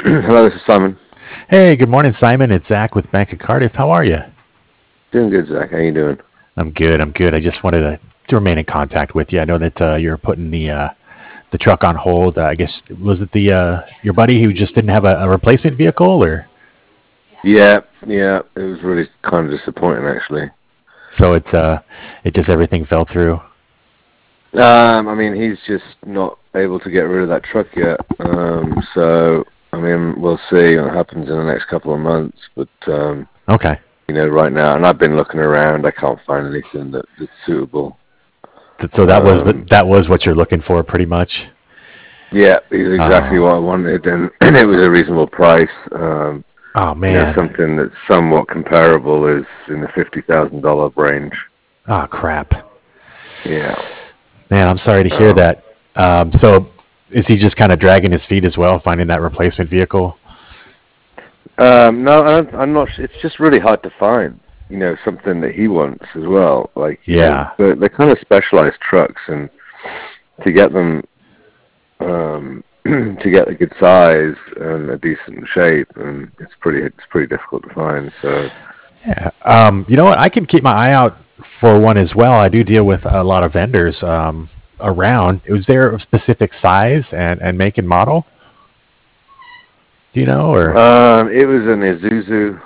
Hello, this is Simon. Hey, good morning, Simon. It's Zach with Bank of Cardiff. How are you? Doing good, Zach. How you doing? I'm good. I'm good. I just wanted to remain in contact with you. I know that you're putting the truck on hold. I guess was it the your buddy who just didn't have a replacement vehicle, or Yeah, yeah. It was really kind of disappointing, actually. so it just everything fell through. I mean, he's just not able to get rid of that truck yet. So I mean, we'll see what happens in the next couple of months. But Okay. right now, and I've been looking around. I can't find anything that's suitable. So Um, that was what you're looking for, pretty much. yeah, it's exactly Oh, what I wanted, and, and it was a reasonable price. oh man. Something that's somewhat comparable is in the $50,000 range. Oh crap. Yeah. Man, I'm sorry to hear Um, that. So is he just kind of dragging his feet as well, finding that replacement vehicle? no, I'm not. It's just really hard to find. Something that he wants as well. Like, Yeah. they're kind of specialized trucks, and to get them, to get a good size and a decent shape, and it's pretty difficult to find. So, Yeah. You know what? I can keep my eye out for one as well. I do deal with a lot of vendors around. Was there a specific size and make and model? Do you know or? it was an Isuzu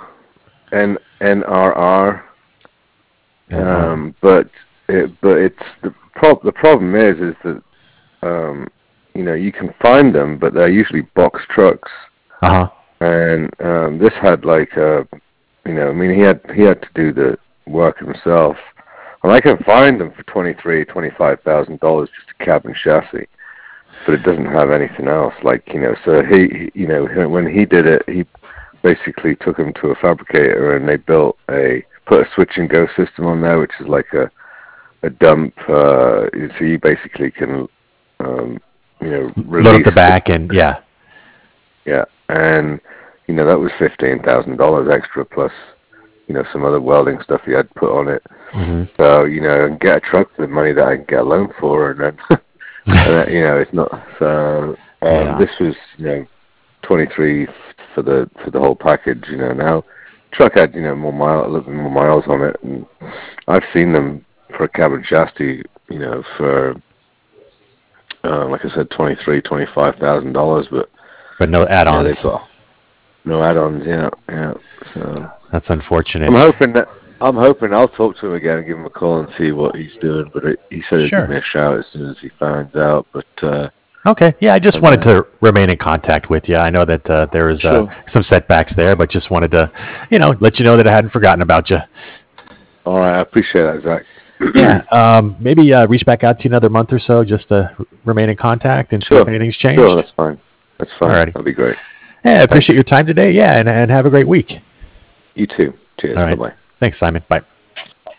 NRR, And R. but it's the problem is that um, you can find them, but they're usually box trucks. Uh huh. And this had like I mean, he had to do the work himself, and I can find them for $25,000 just a cab and chassis, but it doesn't have anything else. Like, so when he did it, he basically took them to a fabricator, and they put a switch and go system on there, which is like a dump. So you basically can Load up release the back and yeah. yeah, and that was $15,000 extra plus some other welding stuff he had put on it. Hmm. So and get a truck for the money that I can get a loan for, and then it's not. So Yeah. this was 23 for the whole package. Now truck had a little bit more miles on it, and I've seen them for a cab and chassis. For like I said, $25,000, but But no they've add-ons. got no add-ons. Yeah, yeah. So That's I'm unfortunate. hoping that I'm hoping I'll talk to him again and give him a call and see what he's doing. But he said he'd give Sure. me a shout as soon as he finds out. But Okay. Yeah, I just and wanted to remain in contact with you. I know that there was sure. some setbacks there, but just wanted to, let you know that I hadn't forgotten about you. All right, I appreciate that, Zach. Yeah, maybe reach back out to you another month or so just to remain in contact and see if Sure, anything's sure. changed. That's fine. That's fine. Alrighty. That'll be great. Yeah, I Thanks. appreciate your time today. Yeah, and have a great week. You too. Cheers. All Bye right. bye. Thanks, Simon. Bye.